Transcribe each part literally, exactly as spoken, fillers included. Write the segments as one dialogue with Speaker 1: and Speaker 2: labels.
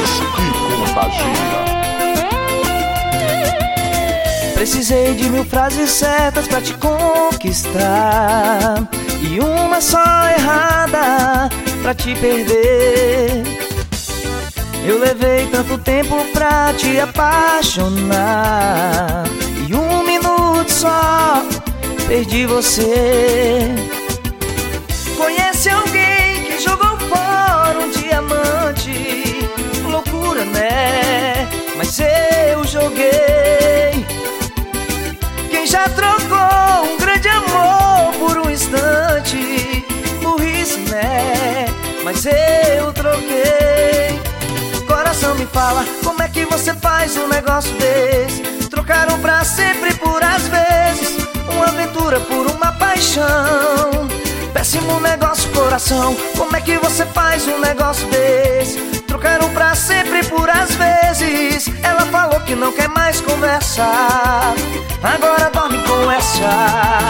Speaker 1: voz que contagia.
Speaker 2: Precisei de mil frases certas pra te conquistar e uma só errada pra te perder. Eu levei tanto tempo pra te apaixonar e um minuto só perdi você. Conhece alguém que jogou fora um diamante? Loucura, né? Mas eu joguei. Quem já trocou um grande amor por um instante? Burrice, né? Mas eu troquei. Coração, me fala, como é que você faz um negócio desse? Trocaram pra sempre por às vezes uma aventura por uma paixão. Péssimo negócio, coração, como é que você faz um negócio desse? Trocaram pra sempre por às vezes. Ela falou que não quer mais conversar, agora dorme com essa.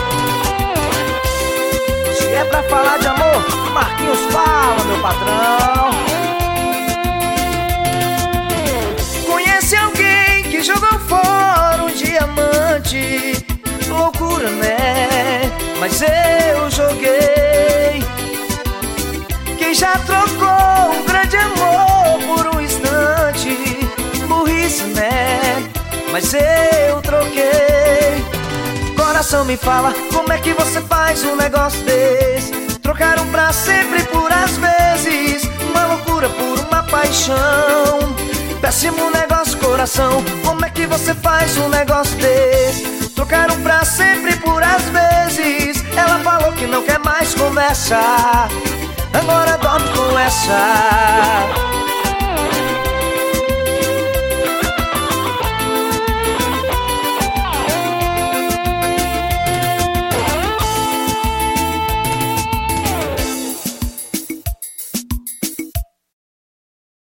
Speaker 2: Se é pra falar de amor, Marquinhos fala, meu patrão. Conhece alguém que jogou fora um diamante? Loucura, né? Mas eu joguei. Quem já trocou um grande amor por um instante? Burrice, né? Mas eu troquei. Coração, me fala, como é que você faz um negócio desse? Trocaram pra sempre por às vezes uma loucura por uma paixão. Péssimo negócio, coração, como é que você faz um negócio desse? Trocaram pra sempre por às vezes. Ela falou que não quer mais conversar, agora dorme com essa.